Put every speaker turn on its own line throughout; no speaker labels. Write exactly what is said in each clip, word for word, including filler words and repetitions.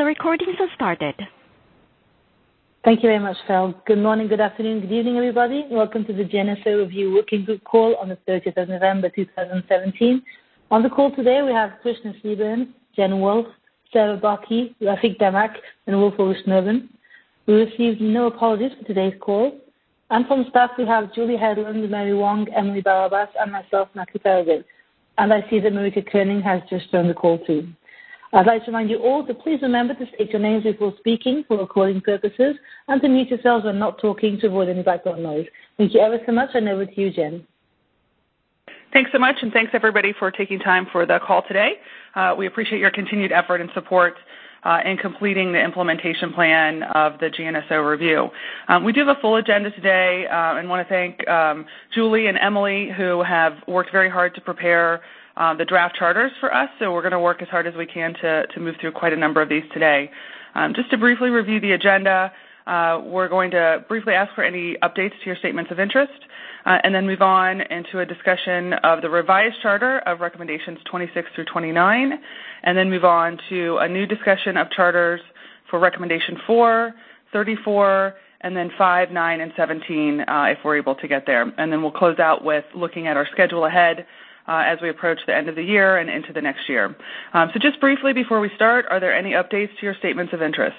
The recordings have started.
Thank you very much, Phil. Good morning, good afternoon, good evening, everybody. Welcome to the G N S O Review Working Group call on the thirtieth of November, two thousand seventeen. On the call today, we have Krishna Seaburn, Jen Wolf, Sarah Baki, Rafik Damak, and Wolfgang Schnurben. We received no apologies for today's call. And from staff, we have Julie Headland, Mary Wong, Emily Barabas, and myself, Matthew Farragut. And I see that Marika Koenig has just joined the call too. I'd like to remind you all to please remember to state your names before speaking for recording purposes and to mute yourselves when not talking to avoid any background noise. Thank you ever so much, and over to you, Jen.
Thanks so much, and thanks everybody for taking time for the call today. Uh, we appreciate your continued effort and support uh, in completing the implementation plan of the G N S O review. Um, we do have a full agenda today, uh, and want to thank um, Julie and Emily, who have worked very hard to prepare Uh, the draft charters for us, so we're going to work as hard as we can to, to move through quite a number of these today. Um, just to briefly review the agenda, uh, we're going to briefly ask for any updates to your statements of interest, uh, and then move on into a discussion of the revised charter of recommendations twenty-six through twenty-nine, and then move on to a new discussion of charters for recommendation four, thirty-four, and then five, nine, and seventeen, uh, if we're able to get there. And then we'll close out with looking at our schedule ahead Uh, as we approach the end of the year and into the next year. Um, so just briefly before we start, are there any updates to your statements of interest?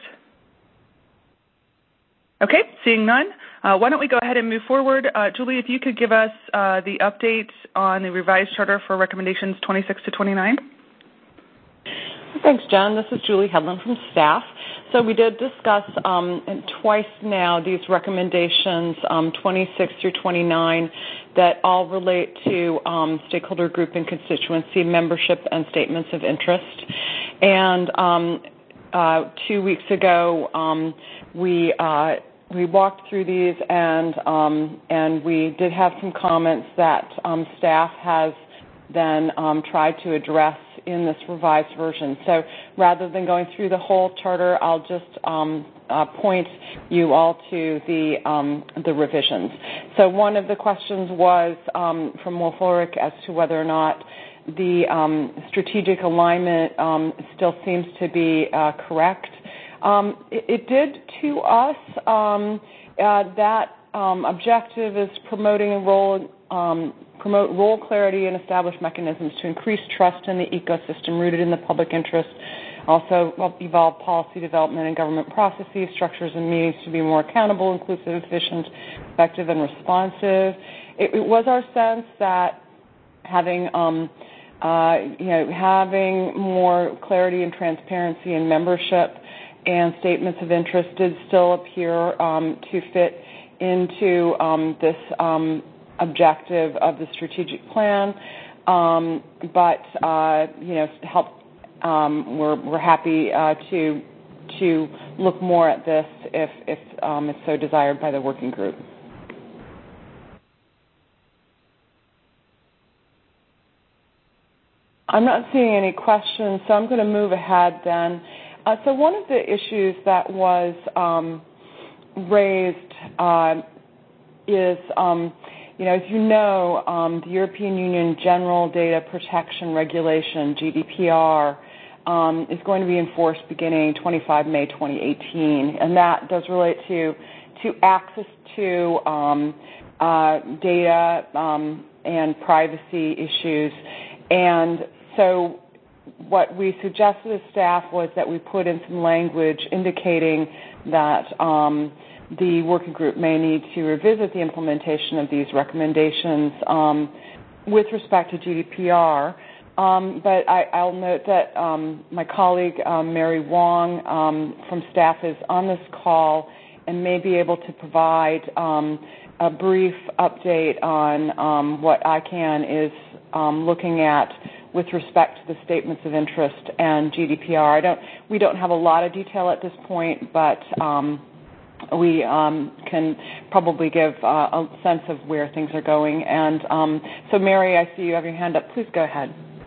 Okay, seeing none, uh, why don't we go ahead and move forward. Uh, Julie, if you could give us uh, the update on the revised charter for recommendations twenty-six to twenty-nine.
Thanks, Jen. This is Julie Headland from staff. So we did discuss um, twice now these recommendations, um, twenty-six through twenty-nine, that all relate to um, stakeholder group and constituency membership and statements of interest. And um, uh, two weeks ago, um, we uh, we walked through these, and um, and we did have some comments that um, staff has then um, tried to address in this revised version. So rather than going through the whole charter, I'll just um, uh, point you all to the um, the revisions. So one of the questions was um, from Wolf Ulrich as to whether or not the um, strategic alignment um, still seems to be uh, correct. Um, it, it did to us. Um, uh, that um, objective is promoting a role um, promote role clarity and establish mechanisms to increase trust in the ecosystem rooted in the public interest. Also, evolve policy development and government processes, structures, and meetings to be more accountable, inclusive, efficient, effective, and responsive. It, it was our sense that having, um, uh, you know, having more clarity and transparency in membership and statements of interest did still appear um, to fit into um, this um, objective of the strategic plan, um, but uh, you know, help. Um, we're we're happy uh, to to look more at this if if um, it's so desired by the working group. I'm not seeing any questions, so I'm going to move ahead then. Uh, so one of the issues that was um, raised uh, is um, You know, as you know, um, the European Union General Data Protection Regulation, G D P R, um, is going to be enforced beginning twenty-fifth of May twenty eighteen, and that does relate to to access to um, uh, data um, and privacy issues. And so what we suggested as staff was that we put in some language indicating that um, the working group may need to revisit the implementation of these recommendations um, with respect to G D P R. Um, but I, I'll note that um, my colleague, um, Mary Wong, um, from staff is on this call and may be able to provide um, a brief update on um, what I CAN is um, looking at with respect to the statements of interest and G D P R. I don't, we don't have a lot of detail at this point, but um, we um, can probably give uh, a sense of where things are going. And um, so, Mary, I see you have your hand up. Please go ahead.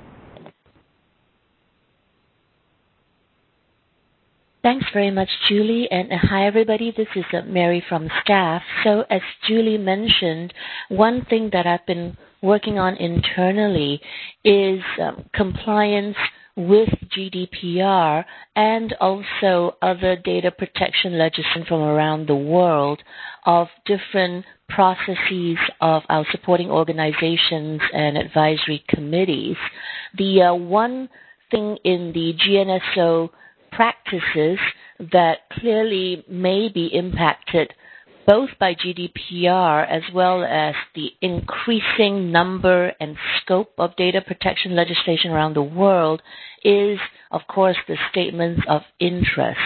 Thanks very much, Julie. And uh, hi, everybody. This is uh, Mary from staff. So as Julie mentioned, one thing that I've been working on internally is um, compliance with G D P R and also other data protection legislation from around the world of different processes of our supporting organizations and advisory committees. The uh, one thing in the G N S O practices that clearly may be impacted both by G D P R as well as the increasing number and scope of data protection legislation around the world is, of course, the statements of interest.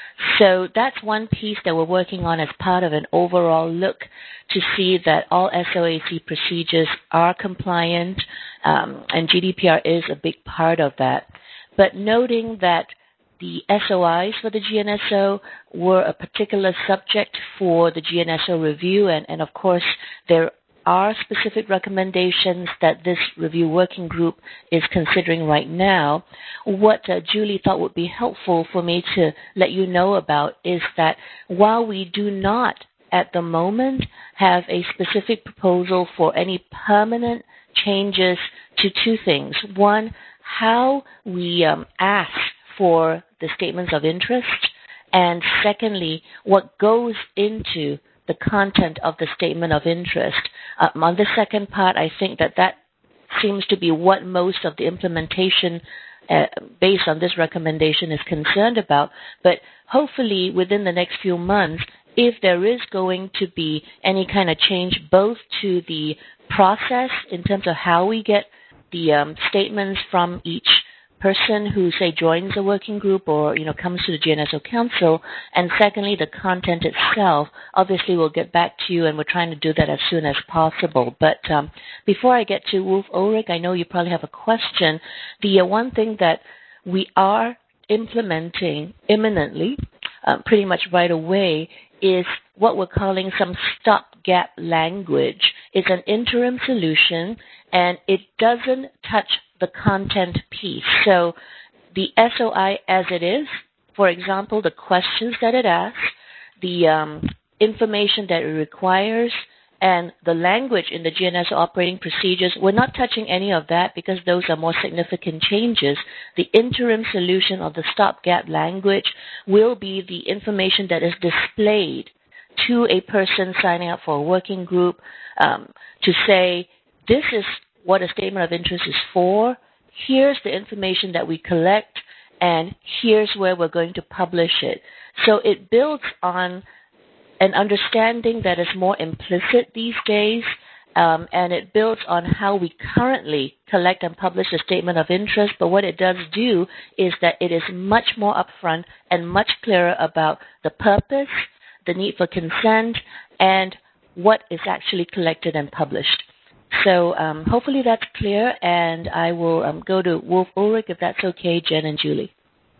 So that's one piece that we're working on as part of an overall look to see that all S O A C procedures are compliant, um, and G D P R is a big part of that. But noting that the S O Is for the G N S O were a particular subject for the G N S O review, and, and of course there are specific recommendations that this review working group is considering right now. What uh, Julie thought would be helpful for me to let you know about is that while we do not at the moment have a specific proposal for any permanent changes to two things. One, how we um, ask for the statements of interest, and secondly, what goes into the content of the statement of interest. Um, on the second part, I think that that seems to be what most of the implementation uh, based on this recommendation is concerned about, but hopefully within the next few months, if there is going to be any kind of change both to the process in terms of how we get the um, statements from each person who, say, joins a working group or, you know, comes to the G N S O Council, and secondly, the content itself, obviously we'll get back to you, and we're trying to do that as soon as possible. But um, before I get to Wolf Ulrich, I know you probably have a question. The uh, one thing that we are implementing imminently, uh, pretty much right away, is what we're calling some stopgap language. It's an interim solution, and it doesn't touch the content piece. So the S O I as it is, for example, the questions that it asks, the um, information that it requires, and the language in the G N S O operating procedures, we're not touching any of that because those are more significant changes. The interim solution of the stopgap language will be the information that is displayed to a person signing up for a working group um, to say, this is what a statement of interest is for, here's the information that we collect, and here's where we're going to publish it. So it builds on an understanding that is more implicit these days, um, and it builds on how we currently collect and publish a statement of interest, but what it does do is that it is much more upfront and much clearer about the purpose, the need for consent, and what is actually collected and published. So um, hopefully that's clear, and I will um, go to Wolf Ulrich, if that's okay, Jen and Julie.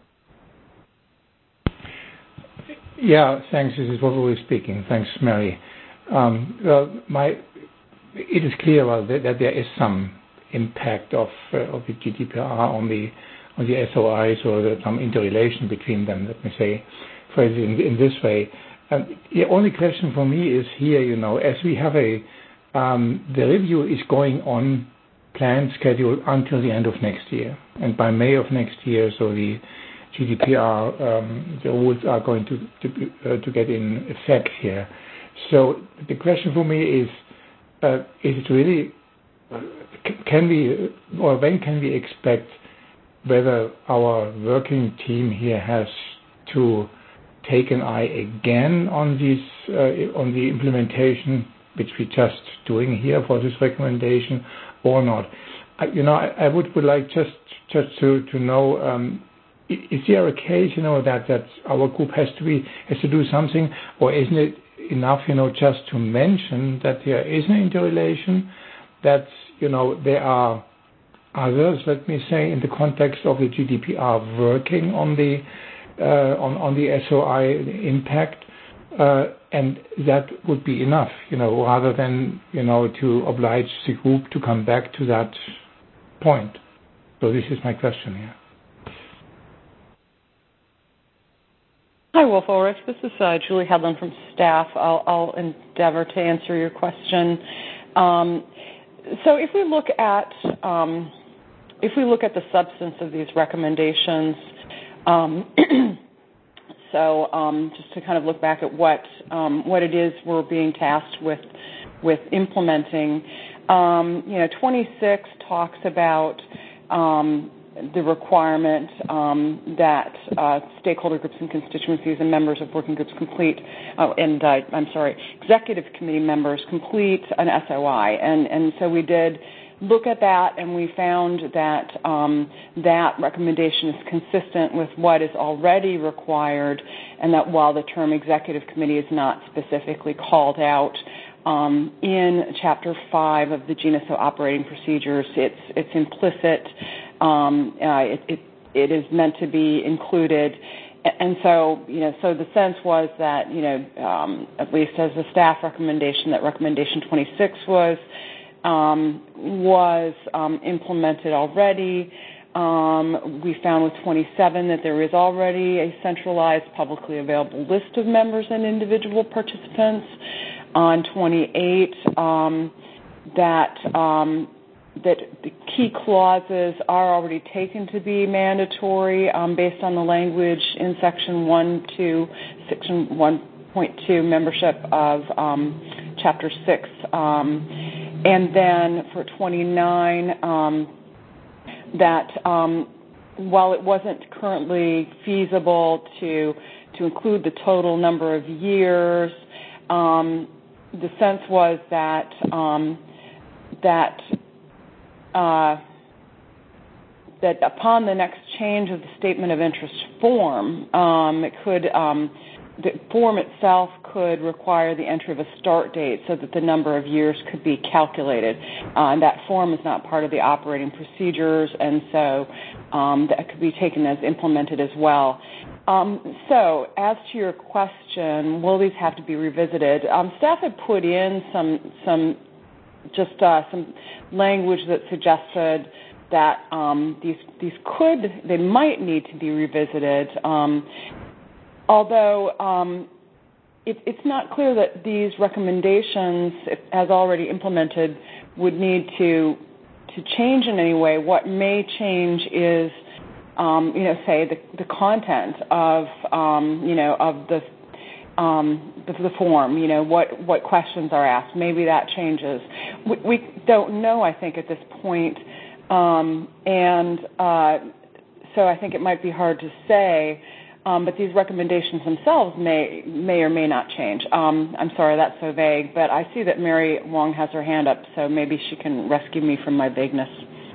Yeah, thanks. This is Wolf Ulrich speaking. Thanks, Mary. Um, well, my, it is clear well, that, that there is some impact of uh, of the G D P R on the on the S O Is, or the, some interrelation between them. Let me say, phrase it in, in this way. Um, the only question for me is here, you know, as we have a Um, the review is going on, planned schedule until the end of next year. And by May of next year, so the G D P R, um, the rules are going to to, uh, to get in effect here. So the question for me is, uh, is it really, uh, can we, or when can we expect whether our working team here has to take an eye again on this, uh, on the implementation, which we're just doing here for this recommendation, or not? I, you know, I, I would, would like just just to to know, um, is there a case, you know, that, that our group has to be has to do something, or isn't it enough, you know, just to mention that there is an interrelation, that, you know, there are others, let me say, in the context of the G D P R working on the uh, on on the S O I impact. Uh, and that would be enough, you know, rather than, you know, to oblige the group to come back to that point. So this is my question here.
Hi, Wolf Ulrich. This is uh, Julie Hedlund from staff. I'll, I'll endeavor to answer your question. Um, so if we look at um, if we look at the substance of these recommendations, um, so um, just to kind of look back at what um, what it is we're being tasked with with implementing, um, you know, twenty-six talks about um, the requirement um, that uh, stakeholder groups and constituencies and members of working groups complete, uh, and uh, I'm sorry, executive committee members complete an S O I, and and so we did look at that, and we found that um, that recommendation is consistent with what is already required, and that while the term executive committee is not specifically called out um, in Chapter five of the G N S O operating procedures, it's it's implicit. Um, uh, it, it, it is meant to be included. And so, you know, so the sense was that, you know, um, at least as a staff recommendation, that recommendation twenty-six was um, was um, implemented already. Um, we found with twenty-seven that there is already a centralized, publicly available list of members and individual participants. On twenty-eight, um, that um, that the key clauses are already taken to be mandatory um, based on the language in Section one, two, Section one point two, membership of um, Chapter six. Um, and then for twenty-nine, um, that um, while it wasn't currently feasible to to include the total number of years, um, the sense was that um, that Uh, that upon the next change of the statement of interest form, um, it could um, the form itself could require the entry of a start date so that the number of years could be calculated. Uh, and that form is not part of the operating procedures, and so um, that could be taken as implemented as well. Um, so, as to your question, will these have to be revisited? Um, staff had put in some some. just uh, some language that suggested that um, these these could, they might need to be revisited, um, although um, it, it's not clear that these recommendations, as already implemented, would need to to change in any way. What may change is, um, you know, say the, the content of, um, you know, of the Um, the, the form, you know, what, what questions are asked. Maybe that changes. We, we don't know, I think, at this point. Um, and uh, so I think it might be hard to say, um, but these recommendations themselves may may or may not change. Um, I'm sorry, that's so vague, but I see that Mary Wong has her hand up, so maybe she can rescue me from my vagueness.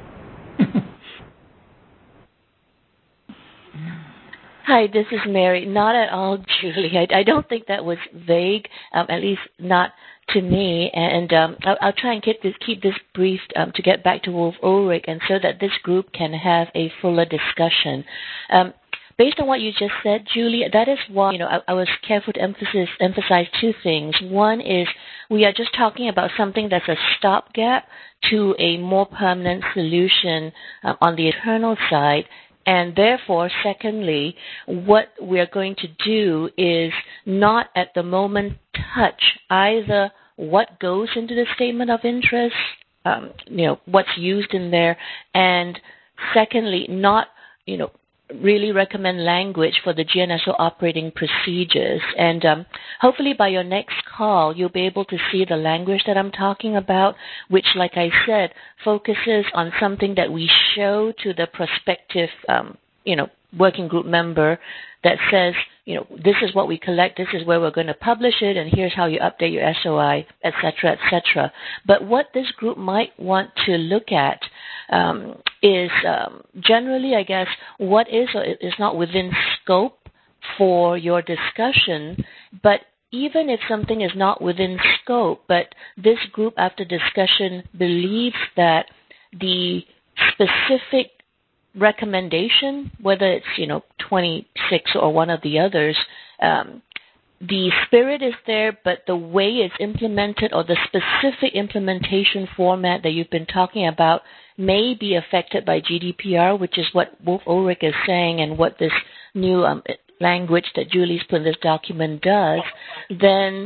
Hi, this is Mary. Not at all, Julie. I, I don't think that was vague, um, at least not to me. And um, I'll, I'll try and keep this, keep this brief um, to get back to Wolf Ulrich, and so that this group can have a fuller discussion. Um, based on what you just said, Julie, that is why, you know, I, I was careful to emphasize, emphasize two things. One is we are just talking about something that's a stopgap to a more permanent solution uh, on the internal side. And therefore, secondly, what we're going to do is not at the moment touch either what goes into the statement of interest, um, you know, what's used in there, and secondly, not, you know, really recommend language for the G N S O operating procedures. And um, hopefully by your next call, you'll be able to see the language that I'm talking about, which, like I said, focuses on something that we show to the prospective, um, you know, working group member that says, you know, this is what we collect, this is where we're going to publish it, and here's how you update your S O I, et cetera, et cetera. But what this group might want to look at um, is um, generally, I guess, what is or is not within scope for your discussion, but even if something is not within scope, but this group after discussion believes that the specific recommendation, whether it's, you know, twenty-six or one of the others, um, the spirit is there, but the way it's implemented or the specific implementation format that you've been talking about may be affected by G D P R, which is what Wolf Ulrich is saying and what this new um, language that Julie's put in this document does, then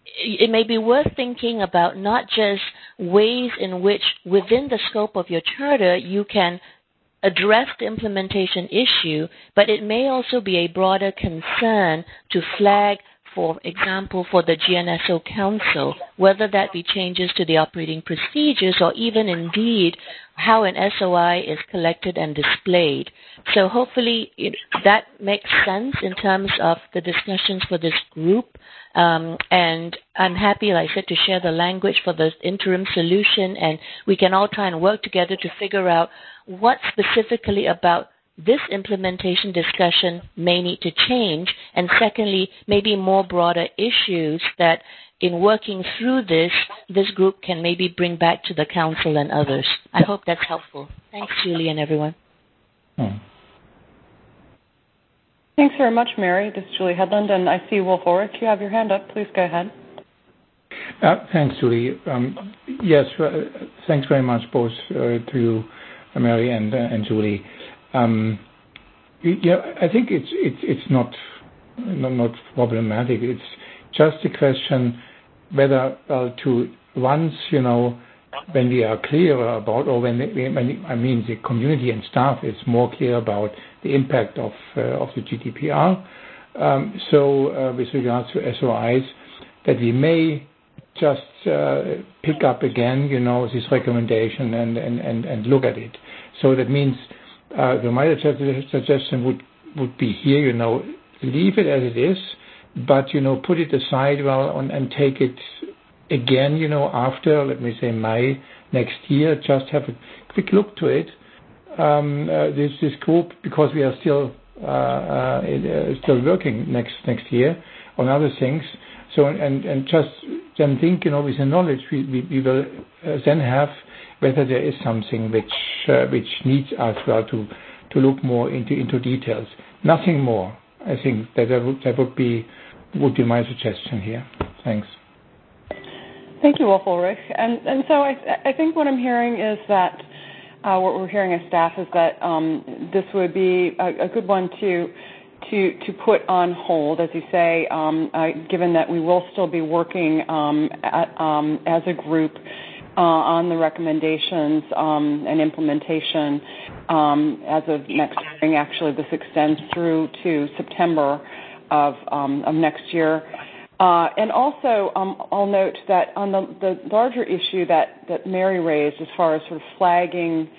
it may be worth thinking about not just ways in which within the scope of your charter you can address the implementation issue, but it may also be a broader concern to flag, for example, for the G N S O Council, whether that be changes to the operating procedures or even indeed how an S O I is collected and displayed. So hopefully it, that makes sense in terms of the discussions for this group. Um, and I'm happy, like I said, to share the language for the interim solution, and we can all try and work together to figure out what specifically about this implementation discussion may need to change, and secondly, maybe more broader issues that in working through this, this group can maybe bring back to the council and others. I hope that's helpful. Thanks, Julie and everyone.
Hmm.
Thanks very much, Mary. This is Julie Hedlund, and I see Wolf Ulrich. You have your hand up. Please go ahead.
Uh, thanks, Julie. Um, yes, uh, thanks very much both uh, to you, Mary and, uh, and Julie. Um, yeah, I think it's it's it's not not, not problematic. It's just a question whether uh, to once you know when we are clearer about, or when, when I mean the community and staff is more clear about the impact of uh, of the G D P R. Um, so uh, with regards to S O Is, that we may just uh, pick up again, you know, this recommendation and and and, and look at it. So that means. Uh, the my suggestion would, would be here, you know, leave it as it is, but, you know, put it aside well on, and take it again, you know, after, let me say, May next year, just have a quick look to it. Um, uh, this, this group, because we are still uh, uh, still working next next year on other things. So, and, and just then think, you know, with the knowledge we, we, we will uh, then have whether there is something which uh, which needs us well to to look more into into details. Nothing more. I think that that would, that would be would be my suggestion here. Thanks.
Thank you, Wolf Ulrich. And and so I I think what I'm hearing is that uh, what we're hearing as staff is that um, this would be a, a good one to. To, to put on hold, as you say, um, uh, given that we will still be working um, at, um, as a group uh, on the recommendations um, and implementation um, as of next spring. Actually, this extends through to September of, um, of next year. Uh, and also, um, I'll note that on the, the larger issue that, that Mary raised as far as sort of flagging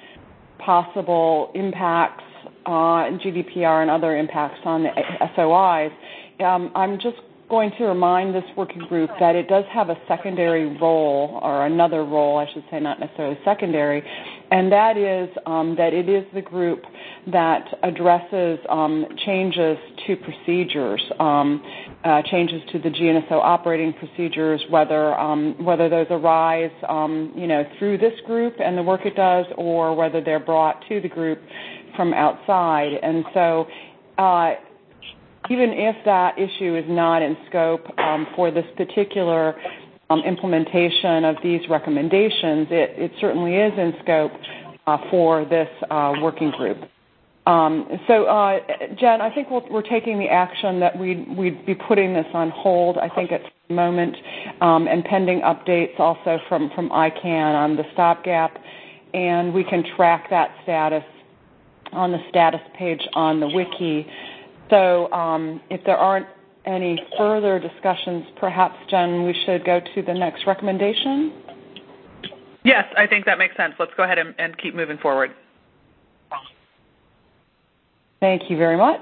possible impacts Uh, G D P R and other impacts on the S O Is, um, I'm just going to remind this working group that it does have a secondary role, or another role, I should say, not necessarily secondary, and that is um, that it is the group that addresses um, changes to procedures, um, uh, changes to the G N S O operating procedures, whether um, whether those arise, um, you know, through this group and the work it does, or whether they're brought to the group from outside. And so uh, even if that issue is not in scope um, for this particular um, implementation of these recommendations, it, it certainly is in scope uh, for this uh, working group. Um, so, uh, Jen, I think we'll, we're taking the action that we'd, we'd be putting this on hold, I think, at the moment, um, and pending updates also from, from I CANN on the stopgap, and we can track that status on the status page on the wiki. So um, if there aren't any further discussions, perhaps, Jen, we should go to the next recommendation?
Yes, I think that makes sense. Let's go ahead and, and keep moving forward.
Thank you very much.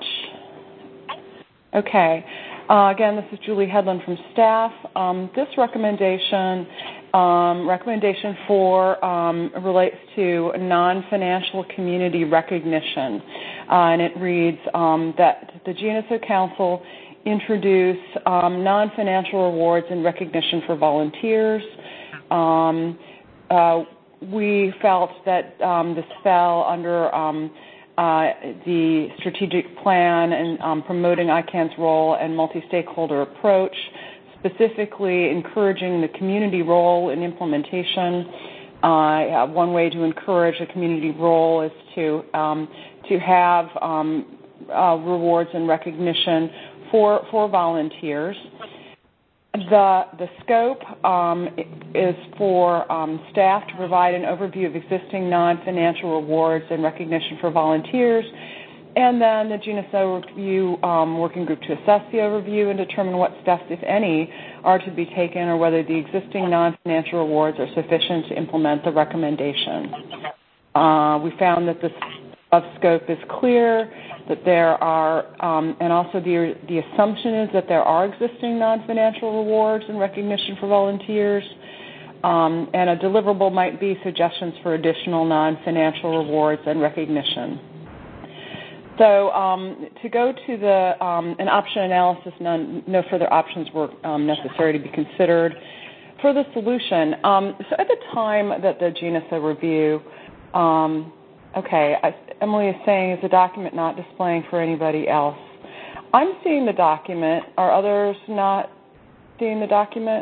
Okay. Uh, again, this is Julie Hedlund from staff. Um, this recommendation Um, recommendation four um, relates to non-financial community recognition, uh, and it reads um, that the G N S O Council introduce um, non-financial rewards and recognition for volunteers. Um, uh, we felt that um, this fell under um, uh, the strategic plan and um, promoting I CANN's role and multi-stakeholder approach, specifically encouraging the community role in implementation. Uh, one way to encourage a community role is to um, to have um, uh, rewards and recognition for for volunteers. The, the scope um, is for um, staff to provide an overview of existing non-financial rewards and recognition for volunteers, and then the G N S O review um, working group to assess the overview and determine what steps, if any, are to be taken or whether the existing non-financial rewards are sufficient to implement the recommendation. Uh, we found that this of scope is clear, that there are, um, and also the, the assumption is that there are existing non-financial rewards and recognition for volunteers, um, and a deliverable might be suggestions for additional non-financial rewards and recognition. So um, to go to the um, an option analysis, none, no further options were um, necessary to be considered. For the solution, um, so at the time that the G N S O review, um, okay, I, Emily is saying, is the document not displaying for anybody else? I'm seeing the document. Are others not seeing the document?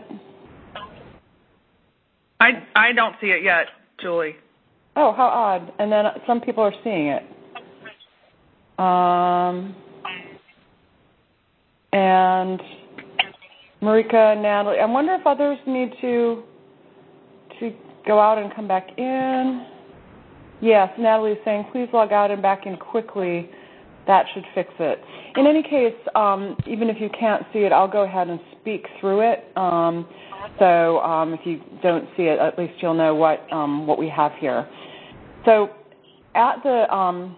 I, I don't see it yet, Julie.
Oh, how odd. And then some people are seeing it. Um, and Marika, Natalie, I wonder if others need to to go out and come back in. Yes, Natalie is saying, please log out and back in quickly. That should fix it. In any case, um, even if you can't see it, I'll go ahead and speak through it. Um, so um, if you don't see it, at least you'll know what um, what we have here. So at the um,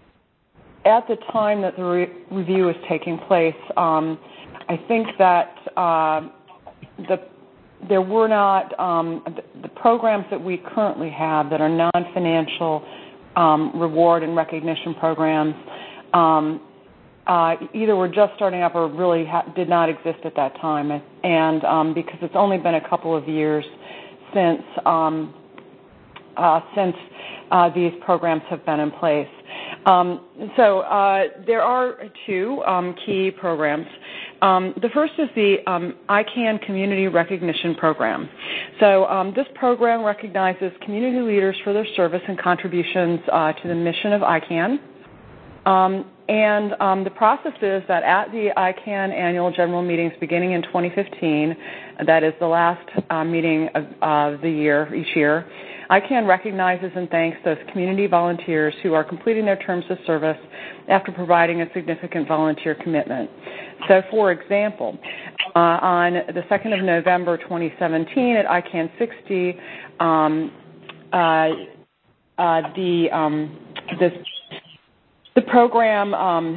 at the time that the re- review is taking place, um, I think that uh, the there were not um, the, the programs that we currently have that are non-financial um, reward and recognition programs um, uh, either were just starting up or really ha- did not exist at that time. And um, because it's only been a couple of years since um, uh, since uh, these programs have been in place. Um, so uh, there are two um, key programs. Um, the first is the um, I CAN Community Recognition Program. So um, this program recognizes community leaders for their service and contributions uh, to the mission of I CAN. Um, and um, the process is that at the I CAN annual general meetings beginning in twenty fifteen, that is the last uh, meeting of uh, the year, each year, I CAN recognizes and thanks those community volunteers who are completing their terms of service after providing a significant volunteer commitment. So, for example, uh, on the second of November twenty seventeen at I CAN sixty, um, uh, uh, the um, this The program, um,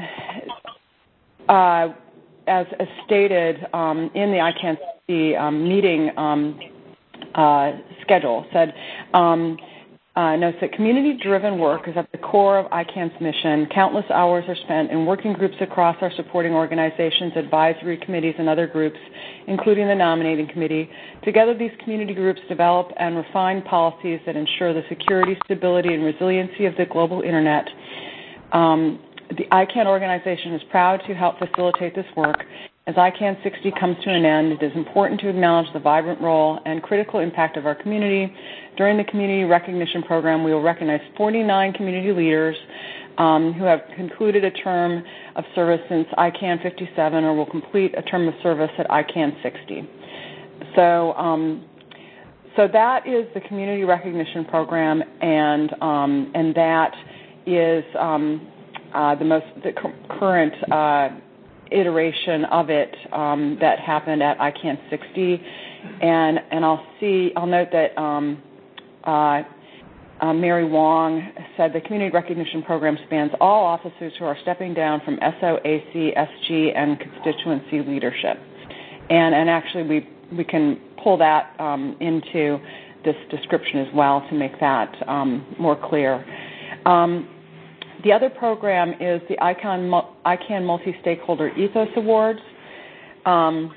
uh, as, as stated um, in the I CAN sixty um, meeting um, uh, schedule, said, um, uh, notes that community-driven work is at the core of I CAN's mission. Countless hours are spent in working groups across our supporting organizations, advisory committees, and other groups, including the nominating committee. Together, these community groups develop and refine policies that ensure the security, stability, and resiliency of the global Internet. Um, the I CAN organization is proud to help facilitate this work. As I CAN sixty comes to an end, it is important to acknowledge the vibrant role and critical impact of our community. During the Community Recognition Program, we will recognize forty-nine community leaders um, who have concluded a term of service since I CAN fifty-seven or will complete a term of service at I CAN sixty. So, um, so that is the Community Recognition Program, and um, and that is um, uh, the most the current uh, iteration of it um, that happened at I CAN sixty, and and I'll see I'll note that um, uh, uh, Mary Wong said the Community Recognition Program spans all officers who are stepping down from S O, A C, S G, and constituency leadership, and and actually we we can pull that um, into this description as well to make that um, more clear. Um, The other program is the I CAN, I CAN Multi-Stakeholder Ethos Awards. Um,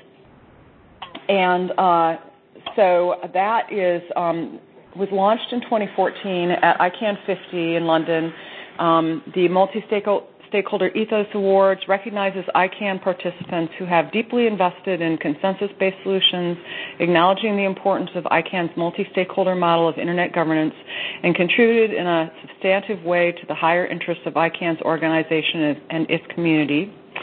and uh, so that is um, was launched in twenty fourteen at I CAN fifty in London. Um, the Multi-Stakeholder Ethos Awards recognizes I CAN participants who have deeply invested in consensus-based solutions, acknowledging the importance of I CAN's multi-stakeholder model of Internet governance, and contributed in a substantive way to the higher interests of I CAN's organization and its community.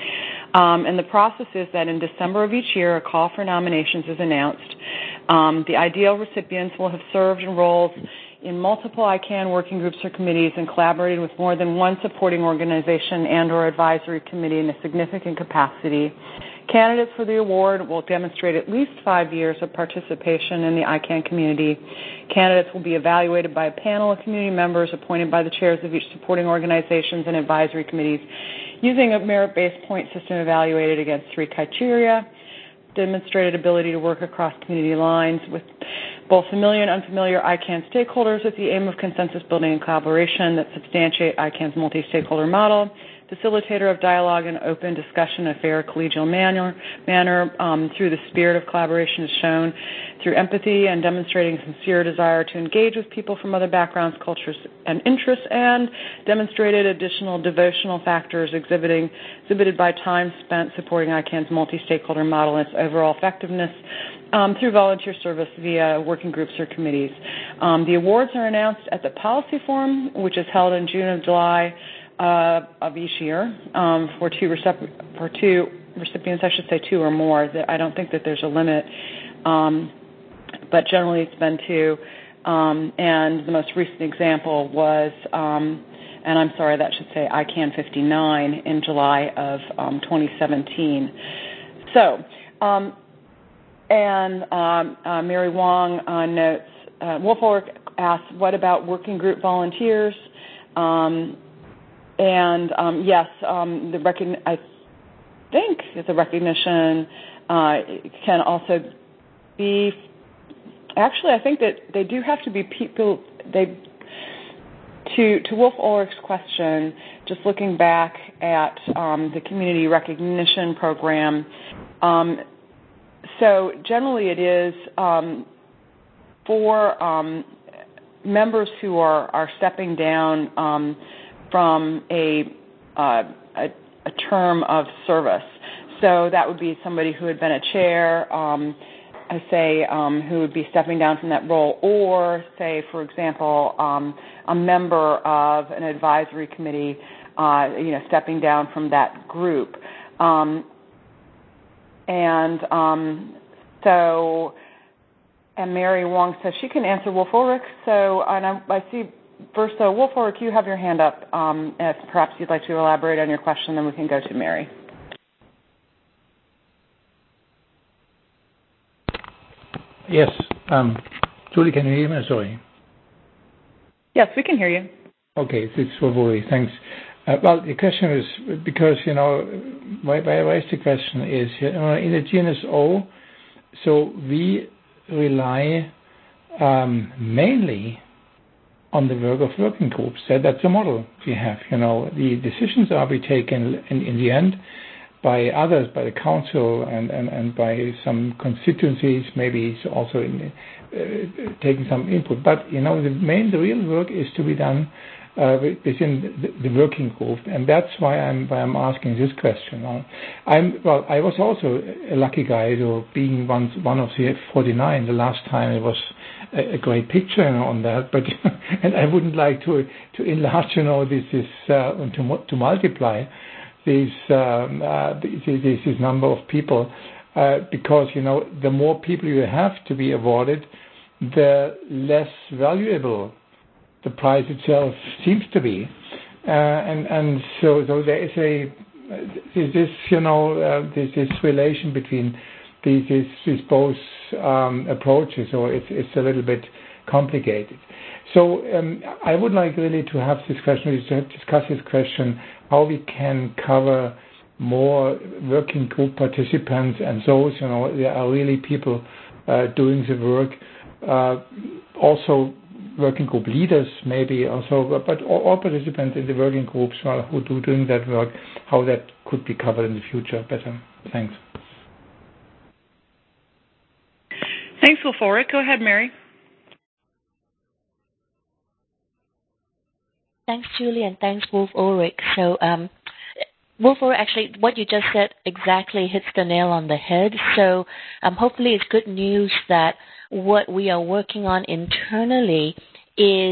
Um, and the process is that in December of each year, a call for nominations is announced. Um, the ideal recipients will have served in roles in multiple I CAN working groups or committees and collaborated with more than one supporting organization and or advisory committee in a significant capacity. Candidates for the award will demonstrate at least five years of participation in the I CAN community. Candidates will be evaluated by a panel of community members appointed by the chairs of each supporting organizations and advisory committees using a merit-based point system evaluated against three criteria: demonstrated ability to work across community lines with both familiar and unfamiliar I CAN stakeholders with the aim of consensus building and collaboration that substantiate I CAN's multi-stakeholder model, facilitator of dialogue and open discussion in a fair collegial manner, manner um, through the spirit of collaboration is shown, through empathy and demonstrating sincere desire to engage with people from other backgrounds, cultures, and interests, and demonstrated additional devotional factors exhibiting exhibited by time spent supporting I CAN's multi-stakeholder model and its overall effectiveness um, through volunteer service via working groups or committees. Um, the awards are announced at the Policy Forum, which is held in June and July Uh, of each year um, for two recip- for two recipients, I should say two or more. I don't think that there's a limit, um, but generally it's been two. Um, and the most recent example was, um, and I'm sorry, that should say I CAN fifty-nine in July of um, twenty seventeen. So, um, and um, uh, Mary Wong uh, notes, uh, Wolf Ulrich asks, what about working group volunteers? Um, And um, yes, um, the recogn- I think the recognition uh, can also be. Actually, I think that they do have to be people. They to to Wolf Ulrich's question. Just looking back at um, the community recognition program. Um, so generally, it is um, for um, members who are are stepping down. Um, from a, uh, a a term of service. So that would be somebody who had been a chair, um, I say, um, who would be stepping down from that role, or say, for example, um, a member of an advisory committee, uh, you know, stepping down from that group. Um, and um, so, and Mary Wong says she can answer Wolf Ulrich. So, and I, I see. First, so Wolf Ulrich, you have your hand up. Um, if perhaps you'd like to elaborate on your question, then we can go to Mary.
Yes. Um, Julie, can you hear me? Sorry.
Yes, we can hear you.
Okay, it's Wolf Ulrich. Thanks. Uh, well, the question is, because, you know, why, why I raised the question is, you know, in the G N S O, so we rely um, mainly on the work of working groups. That, that's the model we have. You know, the decisions are be taken in, in the end by others, by the council and, and, and by some constituencies, maybe also in, uh, taking some input. But, you know, the main, the real work is to be done uh, within the, the working group, and that's why I'm why I'm asking this question. I'm well. I was also a lucky guy, to being one one of the forty-nine. The last time it was a great picture, you know, on that, but and I wouldn't like to to enlarge, you know, this is uh, to to multiply this um, uh, this, this number of people, uh, because, you know, the more people you have to be awarded, the less valuable the prize itself seems to be, uh, and and so so there is a this you know uh, this this relation between these these, these both um, approaches, or it's it's a little bit complicated. So um, I would like really to have this question, to discuss this question, how we can cover more working group participants and those, you know, there are really people uh, doing the work, uh, also working group leaders maybe also, but all, all participants in the working groups well, who do doing that work, how that could be covered in the future better. Thanks.
Thanks, Wolf Ulrich. Go ahead, Mary.
Thanks, Julie, and thanks, Wolf Ulrich. So, um, Wolf Ulrich, actually, what you just said exactly hits the nail on the head. So, um, hopefully it's good news that what we are working on internally is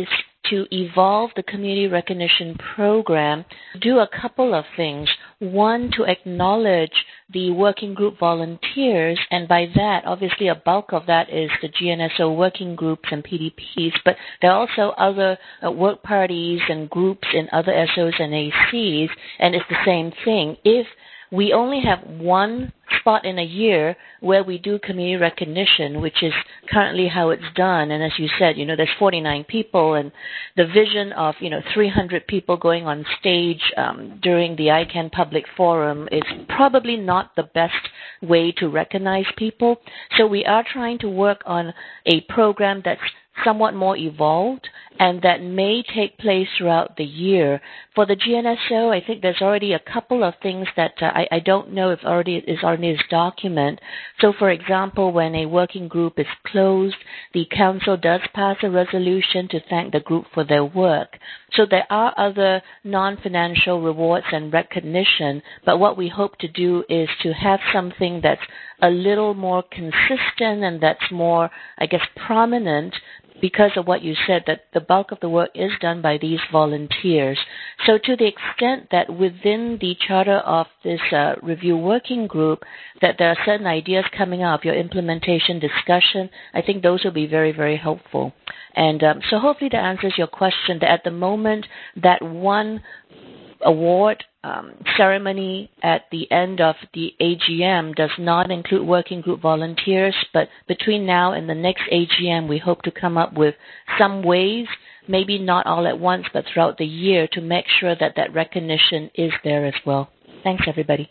to evolve the community recognition program, do a couple of things. One, to acknowledge the working group volunteers, and by that, obviously a bulk of that is the G N S O working groups and P D Ps, but there are also other uh, work parties and groups in other S Os and A Cs, and it's the same thing. If we only have one spot in a year where we do community recognition, which is currently how it's done. And as you said, you know, there's forty-nine people, and the vision of, you know, three hundred people going on stage um, during the I CANN Public Forum is probably not the best way to recognize people. So we are trying to work on a program that's somewhat more evolved and that may take place throughout the year. For the G N S O, I think there's already a couple of things that uh, I, I don't know if already is on this document. So, for example, when a working group is closed, the council does pass a resolution to thank the group for their work. So there are other non-financial rewards and recognition, but what we hope to do is to have something that's a little more consistent and that's more, I guess, prominent, because of what you said, that the bulk of the work is done by these volunteers. So to the extent that within the charter of this uh, review working group, that there are certain ideas coming out of your implementation discussion, I think those will be very, very helpful. And um, so hopefully that answers your question, that at the moment, that one award um, ceremony at the end of the A G M does not include working group volunteers, but between now and the next A G M, we hope to come up with some ways, maybe not all at once, but throughout the year, to make sure that that recognition is there as well. Thanks, everybody.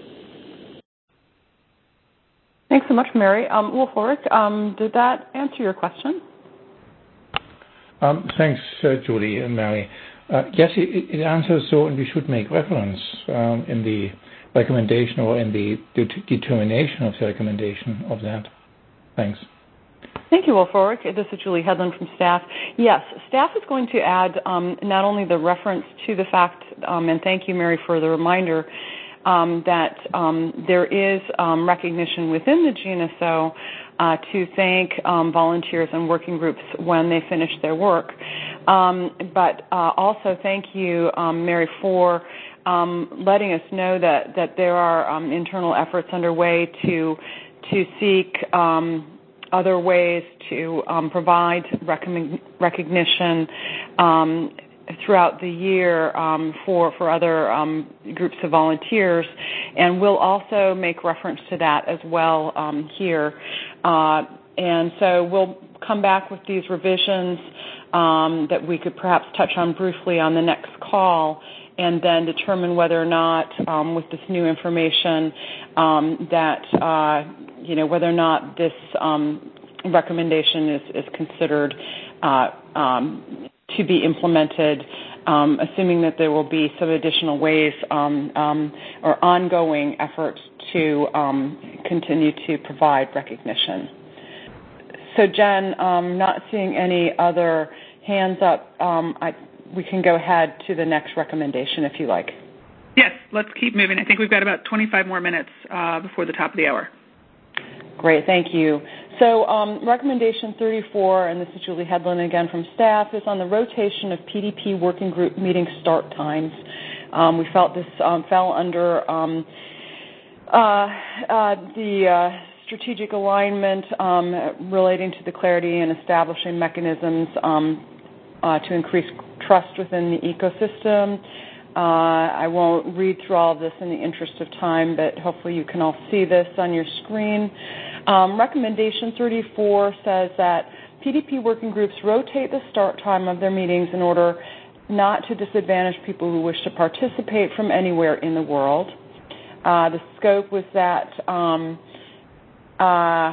Thanks so much, Mary. Um, Wolf Ulrich, um, did that answer your question?
Um, thanks, uh, Julie and Mary. Uh, yes, it, it answers so, and we should make reference um, in the recommendation or in the det- determination of the recommendation of that. Thanks.
Thank you, Wolf Ulrich. This is Julie Hedlund from staff. Yes, staff is going to add um, not only the reference to the fact, um, and thank you, Mary, for the reminder, um, that um, there is um, recognition within the G N S O uh, to thank um, volunteers and working groups when they finish their work. Um, but uh, also thank you, um, Mary, for um, letting us know that, that there are um, internal efforts underway to to seek um, other ways to um, provide recogn- recognition um, throughout the year um, for, for other um, groups of volunteers. And we'll also make reference to that as well um, here. Uh, and so we'll come back with these revisions um, that we could perhaps touch on briefly on the next call, and then determine whether or not, um, with this new information, um, that, uh, you know, whether or not this um, recommendation is, is considered uh, um, to be implemented, um, assuming that there will be some additional ways um, um, or ongoing efforts to um, continue to provide recognition. So, Jen, um, not seeing any other hands up, um, I, we can go ahead to the next recommendation if you like.
Yes, let's keep moving. I think we've got about twenty-five more minutes uh, before the top of the hour.
Great, thank you. So um, recommendation thirty-four, and this is Julie Hedlund again from staff, is on the rotation of P D P working group meeting start times. Um, we felt this um, fell under um, uh, uh, the uh, strategic alignment um, relating to the clarity and establishing mechanisms um, uh, to increase trust within the ecosystem. Uh, I won't read through all of this in the interest of time, but hopefully you can all see this on your screen. Um, recommendation thirty-four says that P D P working groups rotate the start time of their meetings in order not to disadvantage people who wish to participate from anywhere in the world. Uh, the scope was that um, uh,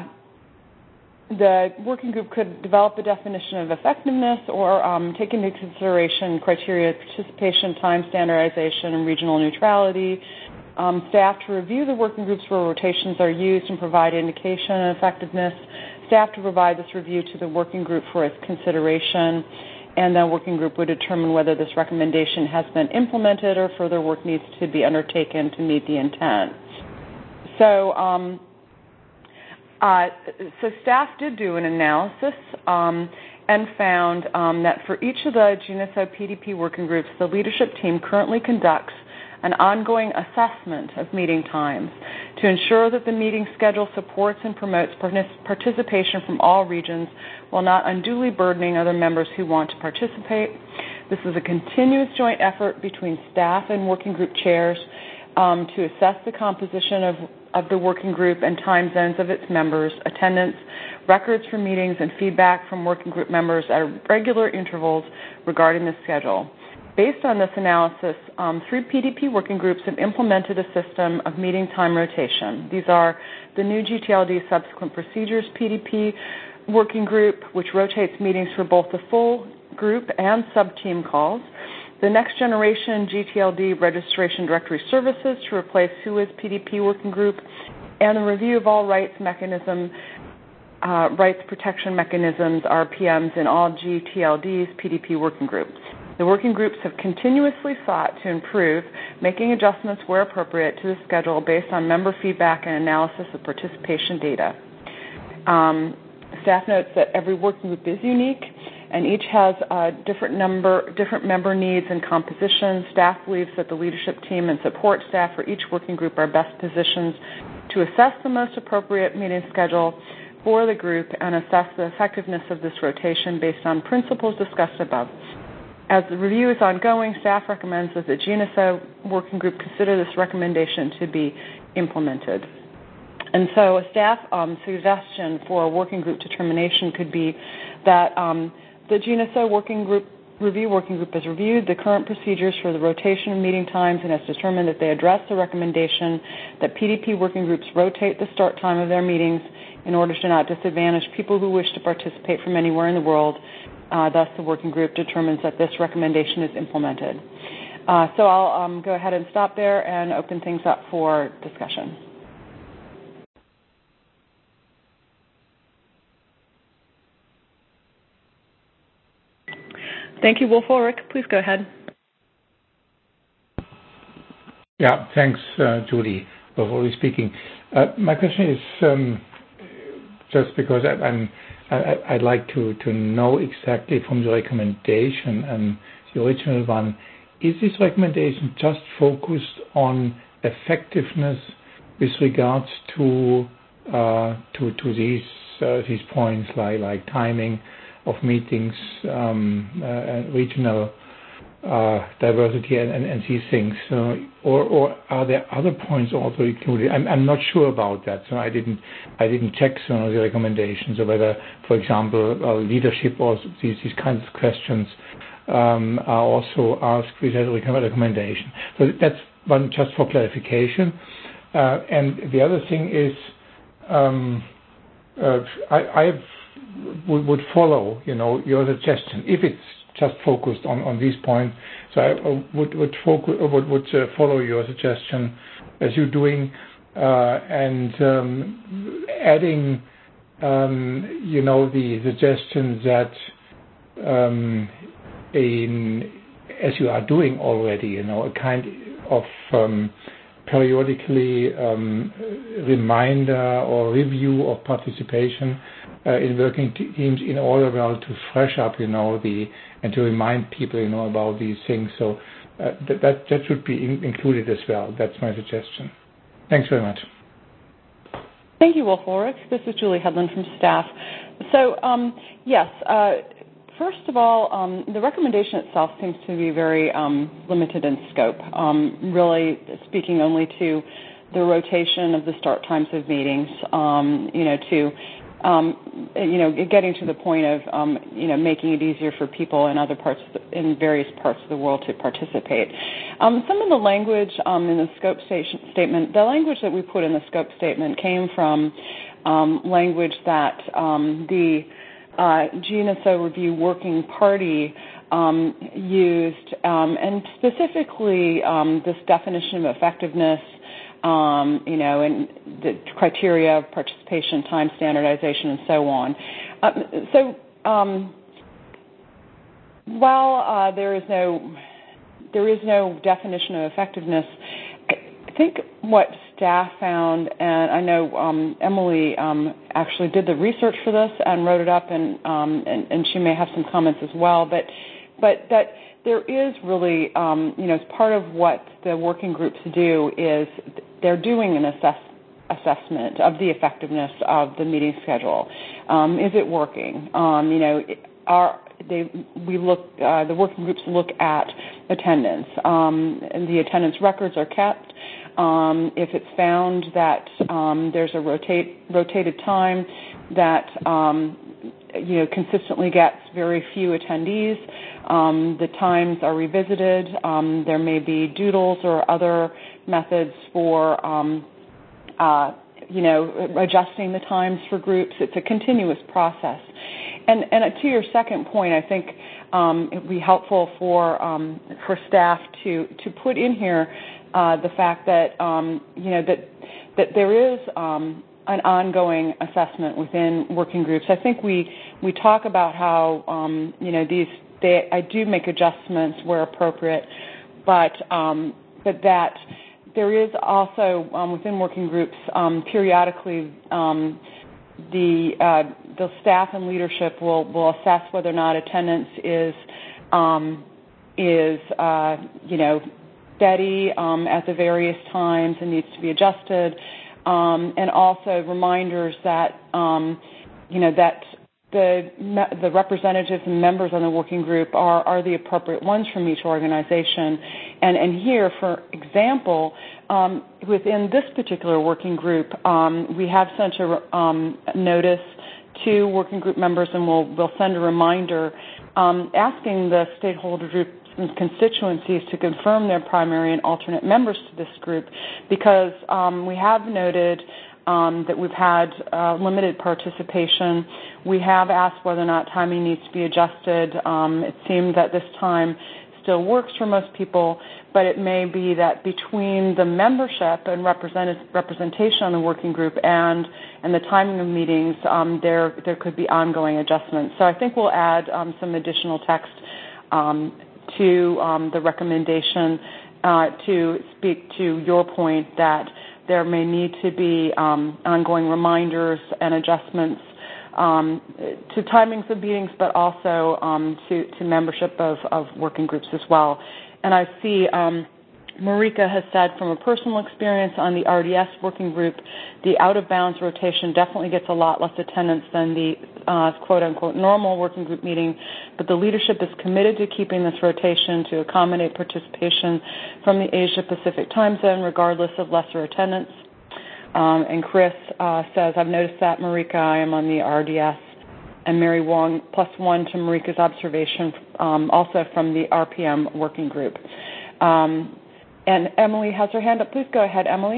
the working group could develop a definition of effectiveness or um, take into consideration criteria of participation, time standardization, and regional neutrality. Um, staff to review the working groups where rotations are used and provide indication of effectiveness. Staff to provide this review to the working group for its consideration. And the working group would determine whether this recommendation has been implemented or further work needs to be undertaken to meet the intent. So, um, Uh, so staff did do an analysis, um, and found um, that for each of the G N S O P D P working groups, the leadership team currently conducts an ongoing assessment of meeting times to ensure that the meeting schedule supports and promotes participation from all regions while not unduly burdening other members who want to participate. This is a continuous joint effort between staff and working group chairs um, to assess the composition of, of the working group and time zones of its members, attendance, records from meetings, and feedback from working group members at regular intervals regarding the schedule. Based on this analysis, um, three P D P working groups have implemented a system of meeting time rotation. These are the new G T L D Subsequent Procedures P D P working group, which rotates meetings for both the full group and sub-team calls, the Next Generation G T L D Registration Directory Services to replace W H O A's P D P working group, and the Review of All Rights Mechanism, uh, Rights Protection Mechanisms, R P Ms, in all G T L D's P D P working groups. The working groups have continuously sought to improve, making adjustments where appropriate to the schedule based on member feedback and analysis of participation data. Um, staff notes that every working group is unique, and each has a different number, different member needs and composition. Staff believes that the leadership team and support staff for each working group are best positioned to assess the most appropriate meeting schedule for the group and assess the effectiveness of this rotation based on principles discussed above. As the review is ongoing, staff recommends that the G N S O working group consider this recommendation to be implemented. And so a staff um, suggestion for a working group determination could be that um, the G N S O working group review working group has reviewed the current procedures for the rotation of meeting times and has determined that they address the recommendation that P D P working groups rotate the start time of their meetings in order to not disadvantage people who wish to participate from anywhere in the world. Uh, thus, the working group determines that this recommendation is implemented. Uh, so I'll um, go ahead and stop there and open things up for discussion. Thank you, Wolf Ulrich. Please go ahead.
Yeah, thanks, uh, Julie, for already speaking. Uh, my question is um, just because I, I'm I, I'd like to, to know exactly from the recommendation and the original one, is this recommendation just focused on effectiveness with regards to uh, to to these uh, these points like like timing of meetings, um, uh, regional uh, diversity, and, and, and these things, uh, or or are there other points also included? I'm, I'm not sure about that, so I didn't I didn't check some of the recommendations, or whether, for example, uh, leadership or these these kinds of questions um, are also asked with a recommendation. So that's one just for clarification. Uh, and the other thing is, um, uh, I, I would follow, you know, your suggestion if it's just focused on, on these points. So I would would focus would would uh, follow your suggestion as you're doing, uh, and um, adding, um, you know, the suggestion that um, in as you are doing already, you know, a kind of um, periodically um, reminder or review of participation uh, in working teams in order well to fresh up, you know, the and to remind people, you know, about these things. So uh, that, that that should be in, included as well. That's my suggestion. Thanks very much.
Thank you, Wolf Ulrich. This is Julie Hedlund from staff. So um, yes. Uh, First of all, um, the recommendation itself seems to be very um, limited in scope, um, really speaking only to the rotation of the start times of meetings, um, you know, to, um, you know, getting to the point of, um, you know, making it easier for people in other parts, of the, in various parts of the world to participate. Um, some of the language um, in the scope station statement, the language that we put in the scope statement came from um, language that um, the Uh, G N S O Review Working Party um, used, um, and specifically um, this definition of effectiveness, um, you know, and the criteria of participation, time standardization, and so on. Uh, so um, while uh, there is no there is no definition of effectiveness, I think what staff found, and I know um, Emily um, actually did the research for this and wrote it up, and, um, and and she may have some comments as well. But but that there is really, um, you know, as part of what the working groups do is they're doing an assess, assessment of the effectiveness of the meeting schedule. Um, is it working? Um, you know, are they? We look. Uh, the working groups look at attendance, um, and the attendance records are kept. Um, if it's found that um, there's a rotate rotated time that um, you know consistently gets very few attendees, um, the times are revisited. Um, there may be doodles or other methods for um, uh, you know adjusting the times for groups. It's a continuous process. And, and to your second point, I think um, it would be helpful for um, for staff to to put in here uh, the fact that um, you know that that there is um, an ongoing assessment within working groups. I think we we talk about how um, you know these they I do make adjustments where appropriate, but um, but that there is also um, within working groups um, periodically. Um, The, uh, the staff and leadership will, will assess whether or not attendance is um, is uh, you know steady um, at the various times and needs to be adjusted, um, and also reminders that um, you know that the the representatives and members on the working group are, are the appropriate ones from each organization. And, and here, for example, um, within this particular working group, um, we have sent a um, notice to working group members, and we'll, we'll send a reminder um, asking the stakeholder groups and constituencies to confirm their primary and alternate members to this group, because um, we have noted Um, that we've had uh, limited participation. We have asked whether or not timing needs to be adjusted. Um, it seemed that this time still works for most people, but it may be that between the membership and represent- representation on the working group and and the timing of meetings, um, there there could be ongoing adjustments. So I think we'll add um, some additional text um, to um, the recommendation uh, to speak to your point that there may need to be um, ongoing reminders and adjustments um, to timings of meetings, but also um, to, to membership of, of working groups as well. And I see um, Marika has said from a personal experience on the R D S working group, the out-of-bounds rotation definitely gets a lot less attendance than the uh, quote-unquote normal working group meeting, but the leadership is committed to keeping this rotation to accommodate participation from the Asia-Pacific time zone, regardless of lesser attendance. Um, and Chris uh, says, I've noticed that, Marika, I am on the R D S. And Mary Wong, plus one to Marika's observation, um, also from the R P M working group. Um, And Emily has her hand up. Please go ahead, Emily.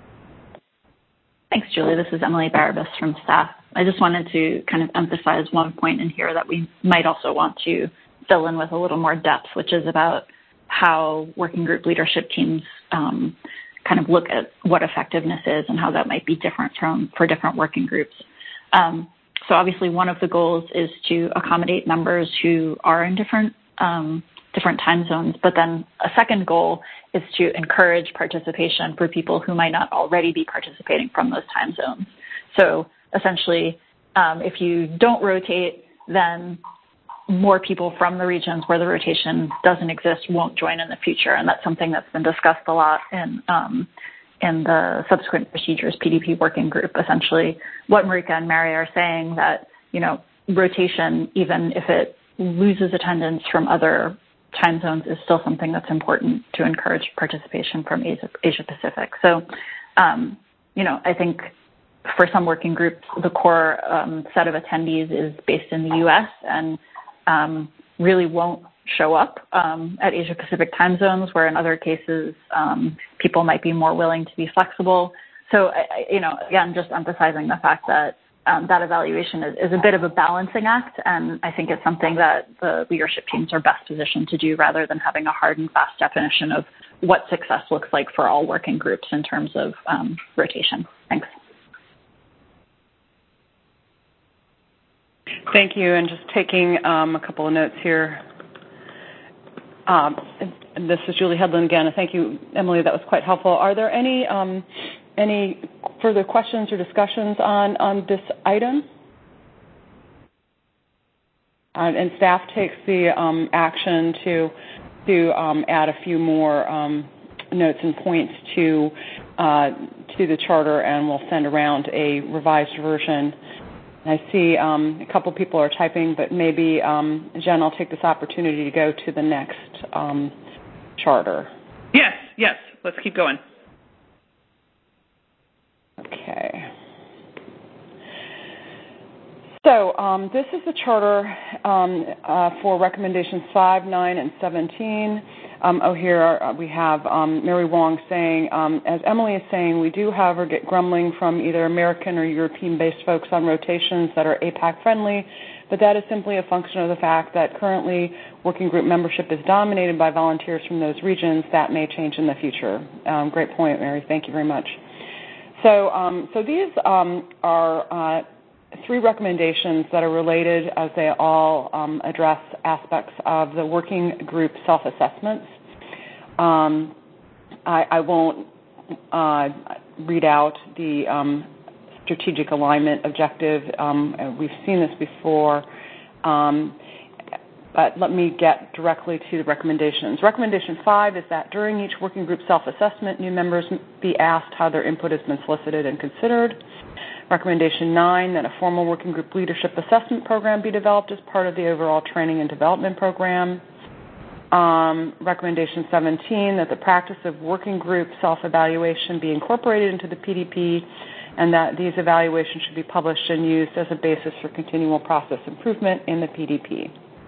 Thanks, Julie. This is Emily Barabas from staff. I just wanted to kind of emphasize one point in here that we might also want to fill in with a little more depth, which is about how working group leadership teams um, kind of look at what effectiveness is and how that might be different from for different working groups. Um, so obviously one of the goals is to accommodate members who are in different um, different time zones, but then a second goal is to encourage participation for people who might not already be participating from those time zones. So essentially, um, if you don't rotate, then more people from the regions where the rotation doesn't exist won't join in the future, and that's something that's been discussed a lot in um, in the subsequent procedures P D P working group. Essentially, what Marika and Mary are saying that, you know, rotation, even if it loses attendance from other time zones, is still something that's important to encourage participation from Asia, Asia Pacific. So, um, you know, I think for some working groups, the core um, set of attendees is based in the U S and um, really won't show up um, at Asia Pacific time zones, where in other cases, um, people might be more willing to be flexible. So, I, you know, again, just emphasizing the fact that Um, that evaluation is, is a bit of a balancing act, and I think it's something that the leadership teams are best positioned to do rather than having a hard and fast definition of what success looks like for all working groups in terms of um, rotation. Thanks.
Thank you, and just taking um, a couple of notes here. Um, and this is Julie Hedlund again. Thank you, Emily. That was quite helpful. Are there any um, any further questions or discussions on, on this item? Uh, and staff takes the um, action to to um, add a few more um, notes and points to uh, to the charter, and we'll send around a revised version. I see um, a couple people are typing, but maybe um, Jen, I'll take this opportunity to go to the next um, charter.
Yes, yes. Let's keep going.
Okay. So um, this is the charter um, uh, for recommendations five, nine, and seventeen. Um, oh, here are, we have um, Mary Wong saying, um, as Emily is saying, we do, however, get grumbling from either American or European-based folks on rotations that are A PAC friendly, but that is simply a function of the fact that currently working group membership is dominated by volunteers from those regions. That may change in the future. Um, great point, Mary. Thank you very much. So, um, so these um, are uh, three recommendations that are related, as they all um, address aspects of the working group self-assessments. Um, I, I won't uh, read out the um, strategic alignment objective. Um, we've seen this before, um, but let me get directly to the recommendations. Recommendation five is that during each working group self-assessment, new members be asked how their input has been solicited and considered. Recommendation nine, that a formal working group leadership assessment program be developed as part of the overall training and development program. Um, recommendation seventeen, that the practice of working group self-evaluation be incorporated into the P D P and that these evaluations should be published and used as a basis for continual process improvement in the P D P.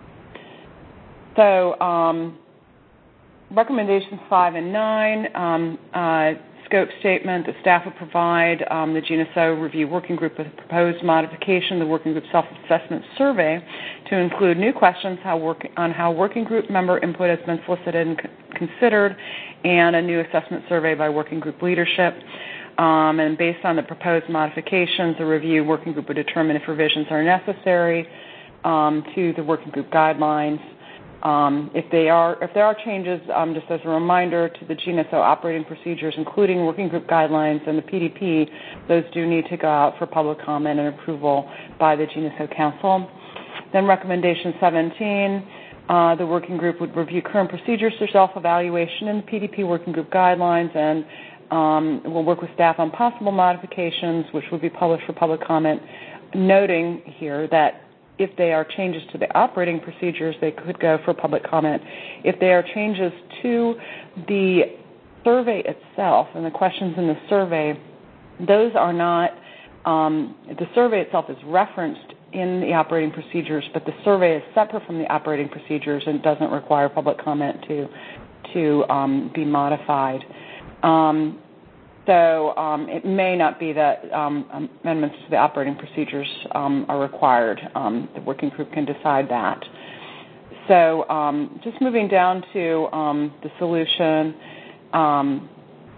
So um, recommendations five and nine, um, uh, scope statement, the staff would provide um, the G N S O review working group with a proposed modification of the working group self-assessment survey to include new questions how work, on how working group member input has been solicited and c- considered, and a new assessment survey by working group leadership. Um, and based on the proposed modifications, the review working group would determine if revisions are necessary um, to the working group guidelines. Um, if they are, if there are changes, um, just as a reminder to the G N S O operating procedures, including working group guidelines and the P D P, those do need to go out for public comment and approval by the G N S O Council. Then recommendation seventeen, uh, the working group would review current procedures for self-evaluation in the P D P working group guidelines, and um, will work with staff on possible modifications, which would be published for public comment, noting here that if they are changes to the operating procedures, they could go for public comment. If they are changes to the survey itself and the questions in the survey, those are not, um, the survey itself is referenced in the operating procedures, but the survey is separate from the operating procedures and doesn't require public comment to, to um, be modified. Um, So um, it may not be that um, amendments to the operating procedures um, are required. Um, the working group can decide that. So um, just moving down to um, the solution. Um,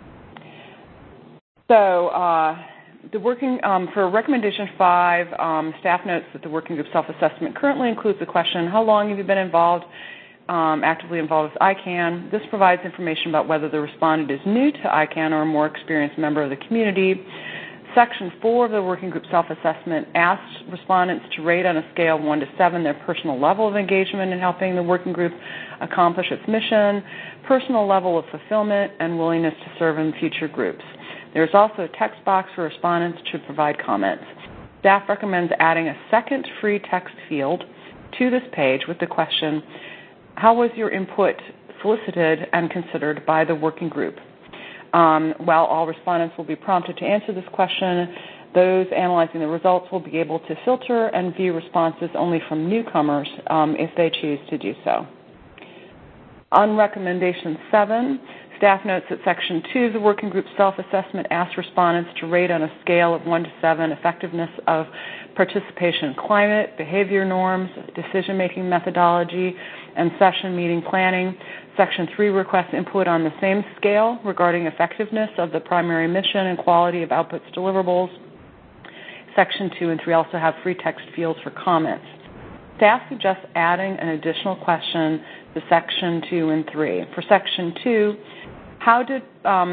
so uh, the working um, for recommendation five, um, staff notes that the working group self-assessment currently includes the question, how long have you been involved? Um, actively involved with I CAN. This provides information about whether the respondent is new to I CAN or a more experienced member of the community. Section four of the working group self-assessment asks respondents to rate on a scale of one to seven their personal level of engagement in helping the working group accomplish its mission, personal level of fulfillment, and willingness to serve in future groups. There is also a text box for respondents to provide comments. Staff recommends adding a second free text field to this page with the question, how was your input solicited and considered by the working group? Um, while all respondents will be prompted to answer this question, those analyzing the results will be able to filter and view responses only from newcomers um, if they choose to do so. On recommendation seven, staff notes that section two of the working group self-assessment asks respondents to rate on a scale of one to seven effectiveness of participation climate, behavior norms, decision-making methodology, and session meeting planning. Section three requests input on the same scale regarding effectiveness of the primary mission and quality of outputs deliverables. Section two and three also have free text fields for comments. Staff suggests adding an additional question to section two and three. For section two, how did um,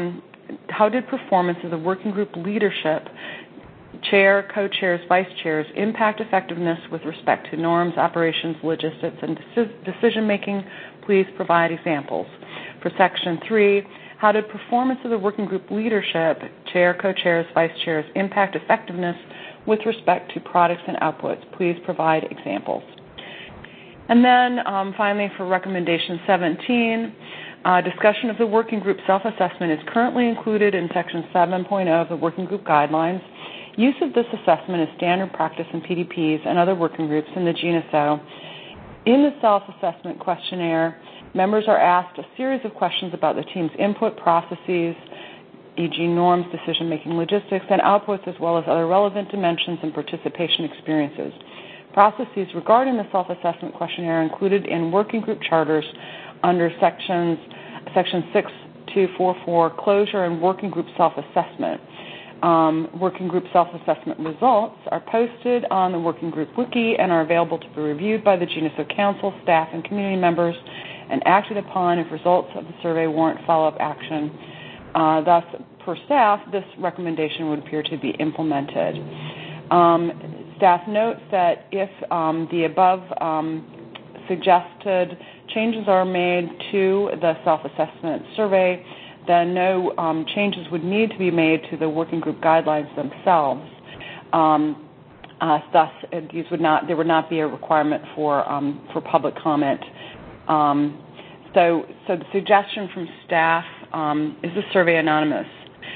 how did performance of the working group leadership, chair, co-chairs, vice chairs, impact effectiveness with respect to norms, operations, logistics, and decision-making? Please provide examples. For section three, how did performance of the working group leadership, chair, co-chairs, vice chairs, impact effectiveness with respect to products and outputs? Please provide examples. And then um, finally, for recommendation seventeen, uh, discussion of the working group self-assessment is currently included in section seven point oh of the working group guidelines. Use of this assessment is standard practice in P D Ps and other working groups in the G N S O. In the self-assessment questionnaire, members are asked a series of questions about the team's input processes, for example norms, decision-making logistics, and outputs, as well as other relevant dimensions and participation experiences. Processes regarding the self-assessment questionnaire are included in working group charters under sections section six two four four, closure and working group self-assessment. Um, working group self-assessment results are posted on the working group wiki and are available to be reviewed by the G N S O Council, staff, and community members and acted upon if results of the survey warrant follow-up action. Uh, thus, for staff, this recommendation would appear to be implemented. Um, staff notes that if um, the above um, suggested changes are made to the self-assessment survey, then no um, changes would need to be made to the working group guidelines themselves. Um, uh, thus, these would not there would not be a requirement for um, for public comment. Um, so, so the suggestion from staff um, is the survey anonymous.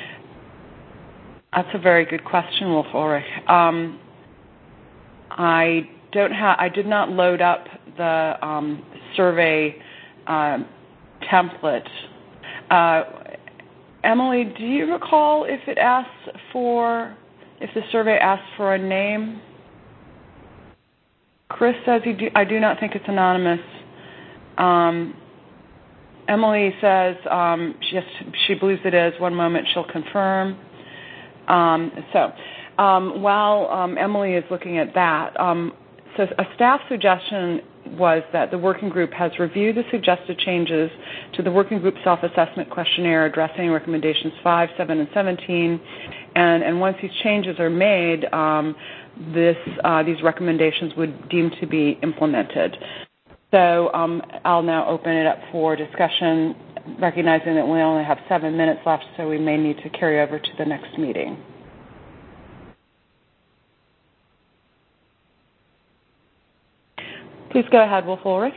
That's a very good question, Wolf Ulrich. Um, I don't have. I did not load up the um, survey uh, template. Uh, Emily, do you recall if it asks for, if the survey asks for a name? Chris says, he do, I do not think it's anonymous. Um, Emily says um, she, has, she believes it is. One moment, she'll confirm. Um, so um, while um, Emily is looking at that, um, so a staff suggestion was that the working group has reviewed the suggested changes to the working group self-assessment questionnaire addressing recommendations five, seven, and seventeen, and, and once these changes are made, um, this, uh, these recommendations would deem to be implemented. So um, I'll now open it up for discussion, recognizing that we only have seven minutes left, so we may need to carry over to the next meeting. Please go ahead, Wolf Ulrich.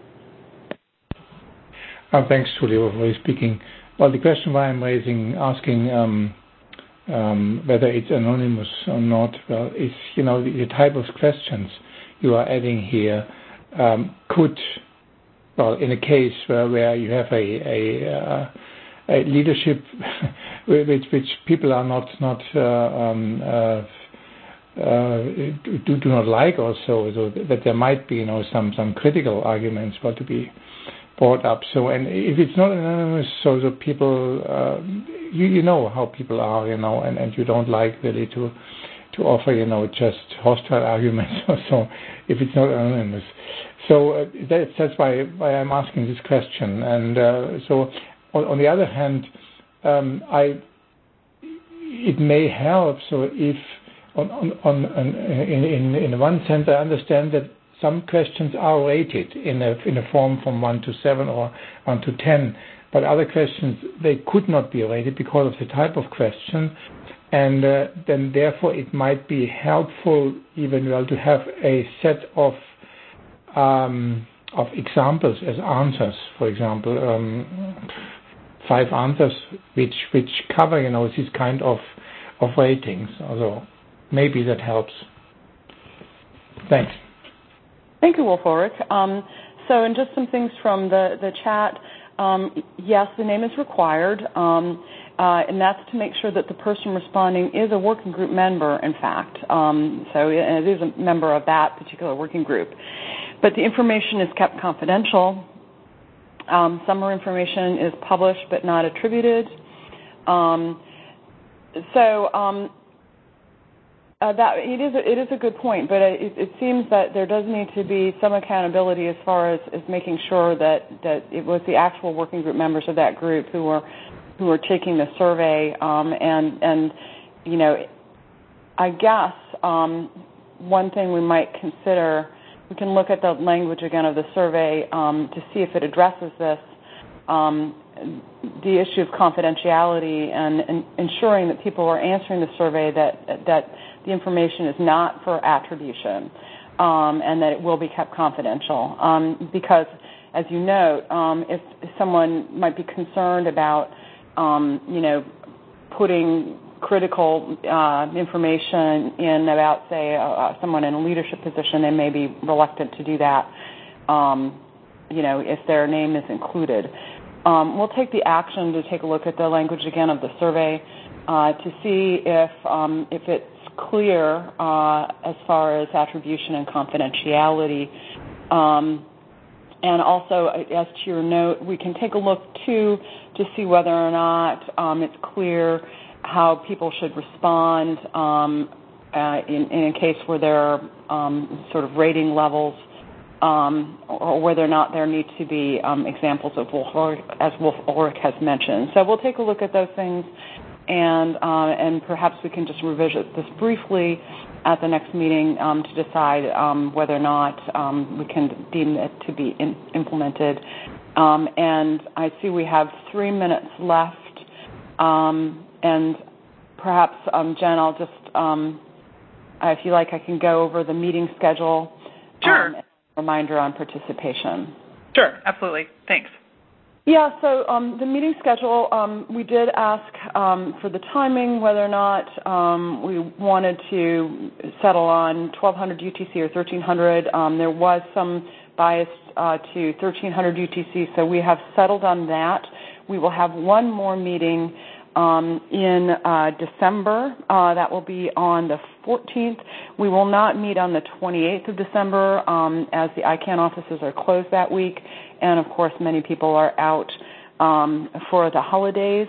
Oh, thanks, Julie, for speaking. Well, the question why I'm raising, asking um, um, whether it's anonymous or not, well, is, you know, the, the type of questions you are adding here um, could, well, in a case where, where you have a, a, uh, a leadership which, which people are not, not uh, um, uh, Uh, do, do not like also, so that there might be, you know, some, some critical arguments what to be brought up. So, and if it's not anonymous, so the people, uh, you, you know how people are, you know, and, and you don't like really to, to offer, you know, just hostile arguments or so, if it's not anonymous. So uh, that, that's why, why I'm asking this question. And uh, so, on, on the other hand, um, I, it may help, so if, On, on, on, in, in, in one sense, I understand that some questions are rated in a, in a form from one to seven or one to ten, but other questions, they could not be rated because of the type of question, and uh, then therefore it might be helpful even well to have a set of um, of examples as answers, for example, um, five answers which which cover, you know, this kind of of ratings. Also, maybe that helps. Thanks.
Thank you, Wolf Ulrich. Um, so, and just some things from the, the chat. Um, yes, the name is required, um, uh, and that's to make sure that the person responding is a working group member, in fact. Um, so it is a member of that particular working group. But the information is kept confidential. Um, summary information is published but not attributed. Um, so, um, Uh, that it is a, it is a good point, but it, it seems that there does need to be some accountability as far as, as making sure that, that it was the actual working group members of that group who were who are taking the survey, um, and and you know, I guess um, one thing we might consider, we can look at the language again of the survey um, to see if it addresses this, um, the issue of confidentiality and, and ensuring that people who are answering the survey that that the information is not for attribution, um, and that it will be kept confidential. Um, because, as you note, um, if, if someone might be concerned about, um, you know, putting critical uh, information in about, say, uh, someone in a leadership position, they may be reluctant to do that, um, you know, if their name is included. Um, we'll take the action to take a look at the language again of the survey uh, to see if um, if it's clear uh, as far as attribution and confidentiality. Um, and also, as to your note, we can take a look, too, to see whether or not um, it's clear how people should respond um, uh, in, in a case where there are um, sort of rating levels, um, or whether or not there need to be um, examples of Wolf Ulrich, as Wolf Ulrich has mentioned. So we'll take a look at those things, and uh, and perhaps we can just revisit this briefly at the next meeting um, to decide um, whether or not um, we can deem it to be in, implemented. Um, and I see we have three minutes left. Um, And perhaps, um, Jen, I'll just, um, if you like, I can go over the meeting schedule.
Sure.
Um, and a reminder on participation.
Sure, absolutely. Thanks.
Yeah, so um, the meeting schedule, um, we did ask um, for the timing, whether or not um, we wanted to settle on twelve hundred U T C or thirteen hundred. Um, there was some bias uh, to thirteen hundred U T C, so we have settled on that. We will have one more meeting Um, in uh, December. Uh, that will be on the fourteenth. We will not meet on the twenty-eighth of December um, as the I CANN offices are closed that week, and of course many people are out um, for the holidays.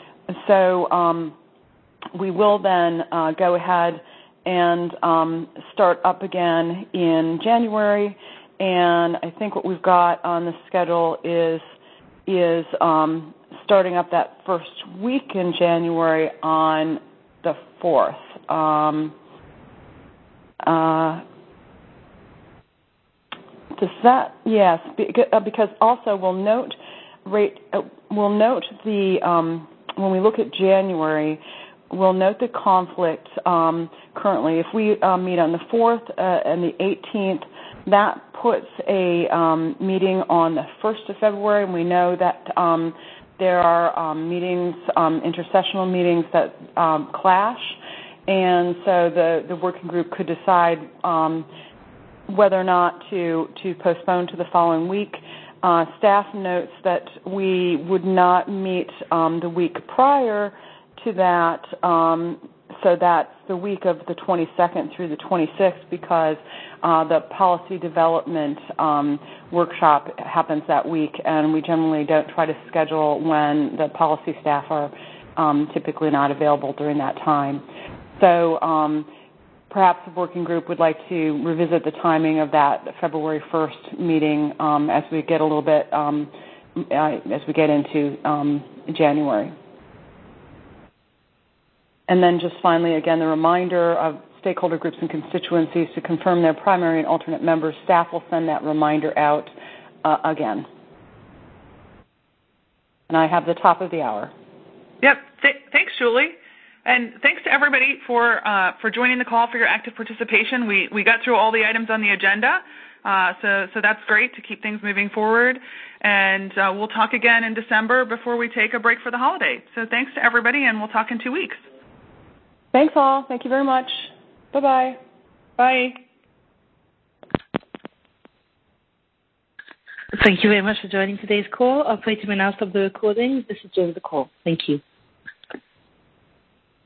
So um, we will then uh, go ahead and um, start up again in January, and I think what we've got on the schedule is is um, starting up that first week in January on the fourth. Um, uh, does that? Yes, because also we'll note rate. Uh, we'll note the um, when we look at January, we'll note the conflict um, currently. If we uh, meet on the fourth uh, and the eighteenth, that puts a um, meeting on the first of February, and we know that um, there are um, meetings, um, intercessional meetings that um, clash, and so the, the working group could decide um, whether or not to, to postpone to the following week. Uh, staff notes that we would not meet um, the week prior to that, um, so that's the week of the twenty-second through the twenty-sixth, because uh, the policy development um, workshop happens that week, and we generally don't try to schedule when the policy staff are um, typically not available during that time. So um, perhaps the working group would like to revisit the timing of that February first meeting um, as we get a little bit, um, uh, as we get into um, January. And then just finally, again, the reminder of stakeholder groups and constituencies to confirm their primary and alternate members. Staff will send that reminder out uh, again. And I have the top of the hour.
Yep. Th- thanks, Julie. And thanks to everybody for uh, for joining the call, for your active participation. We we got through all the items on the agenda, uh, so so that's great to keep things moving forward. And uh, we'll talk again in December before we take a break for the holiday. So thanks to everybody, and we'll talk in two weeks.
Thanks all. Thank you very much. Bye-bye.
Bye.
Thank you very much for joining today's call. Operator may now stop the recording. This is over the call. Thank you.